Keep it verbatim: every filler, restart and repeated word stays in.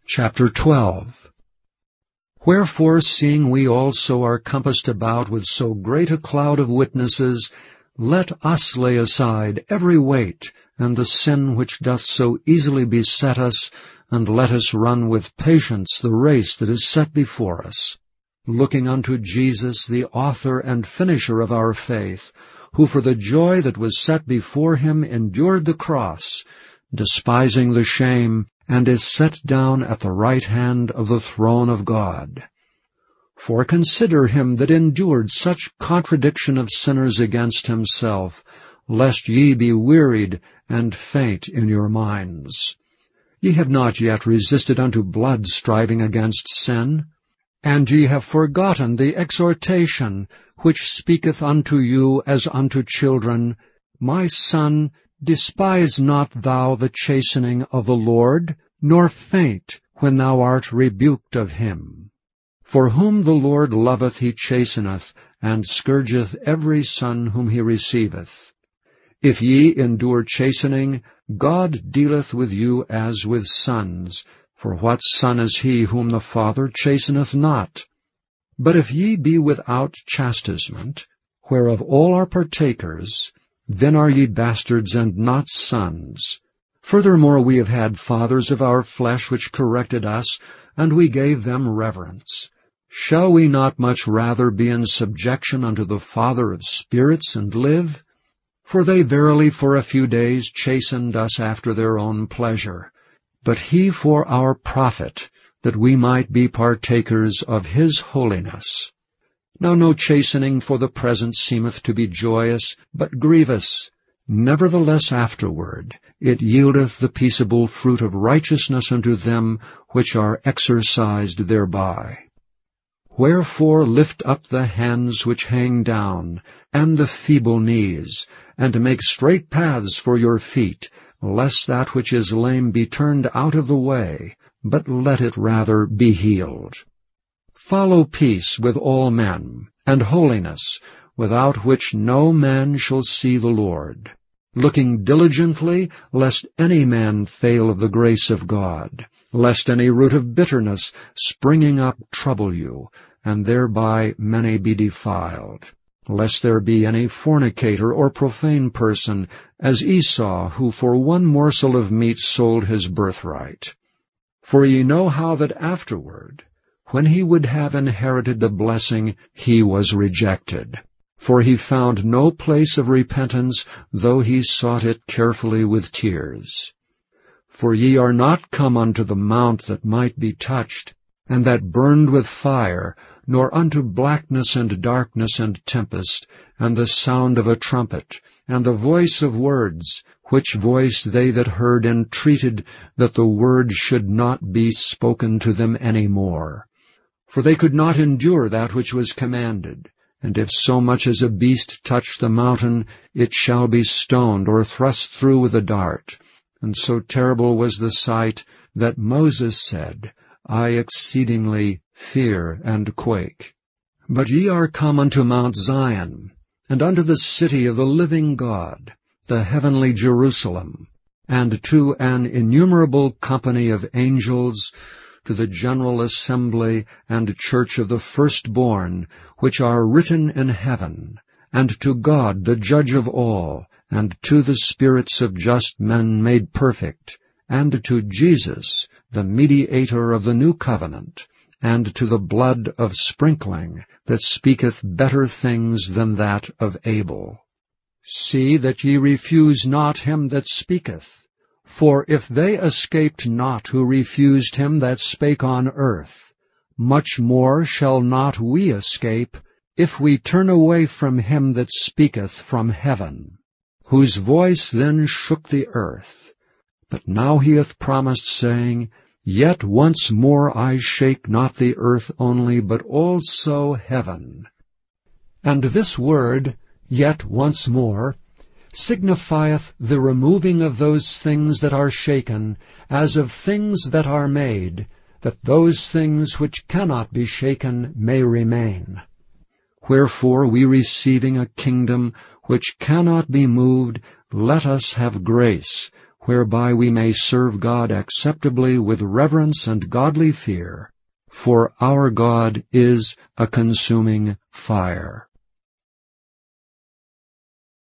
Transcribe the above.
Chapter twelve. Wherefore, seeing we also are compassed about with so great a cloud of witnesses, let us lay aside every weight, and the sin which doth so easily beset us, and let us run with patience the race that is set before us, looking unto Jesus, the author and finisher of our faith, who for the joy that was set before him endured the cross, despising the shame, and is set down at the right hand of the throne of God. For consider him that endured such contradiction of sinners against himself, lest ye be wearied and faint in your minds. Ye have not yet resisted unto blood, striving against sin, and ye have forgotten the exhortation which speaketh unto you as unto children, My son, despise not thou the chastening of the Lord, nor faint when thou art rebuked of him. For whom the Lord loveth he chasteneth, and scourgeth every son whom he receiveth. If ye endure chastening, God dealeth with you as with sons. For what son is he whom the Father chasteneth not? But if ye be without chastisement, whereof all are partakers, then are ye bastards and not sons. Furthermore we have had fathers of our flesh which corrected us, and we gave them reverence. Shall we not much rather be in subjection unto the Father of spirits, and live? For they verily for a few days chastened us after their own pleasure, but he for our profit, that we might be partakers of his holiness. Now no chastening for the present seemeth to be joyous, but grievous. Nevertheless afterward it yieldeth the peaceable fruit of righteousness unto them which are exercised thereby. Wherefore lift up the hands which hang down, and the feeble knees, and make straight paths for your feet, lest that which is lame be turned out of the way, but let it rather be healed. Follow peace with all men, and holiness, without which no man shall see the Lord, looking diligently, lest any man fail of the grace of God, lest any root of bitterness springing up trouble you, and thereby many be defiled, lest there be any fornicator or profane person, as Esau, who for one morsel of meat sold his birthright. For ye know how that afterward, when he would have inherited the blessing, he was rejected. For he found no place of repentance, though he sought it carefully with tears. For ye are not come unto the mount that might be touched, and that burned with fire, nor unto blackness and darkness and tempest, and the sound of a trumpet, and the voice of words, which voice they that heard entreated that the word should not be spoken to them any more. For they could not endure that which was commanded. And if so much as a beast touch the mountain, it shall be stoned or thrust through with a dart. And so terrible was the sight that Moses said, I exceedingly fear and quake. But ye are come unto Mount Zion, and unto the city of the living God, the heavenly Jerusalem, and to an innumerable company of angels, to the general assembly and church of the firstborn, which are written in heaven, and to God the judge of all, and to the spirits of just men made perfect, and to Jesus, the mediator of the new covenant, and to the blood of sprinkling, that speaketh better things than that of Abel. See that ye refuse not him that speaketh. For if they escaped not who refused him that spake on earth, much more shall not we escape, if we turn away from him that speaketh from heaven, whose voice then shook the earth. But now he hath promised, saying, Yet once more I shake not the earth only, but also heaven. And this word, yet once more, signifieth the removing of those things that are shaken, as of things that are made, that those things which cannot be shaken may remain. Wherefore we receiving a kingdom which cannot be moved, let us have grace, whereby we may serve God acceptably with reverence and godly fear. For our God is a consuming fire.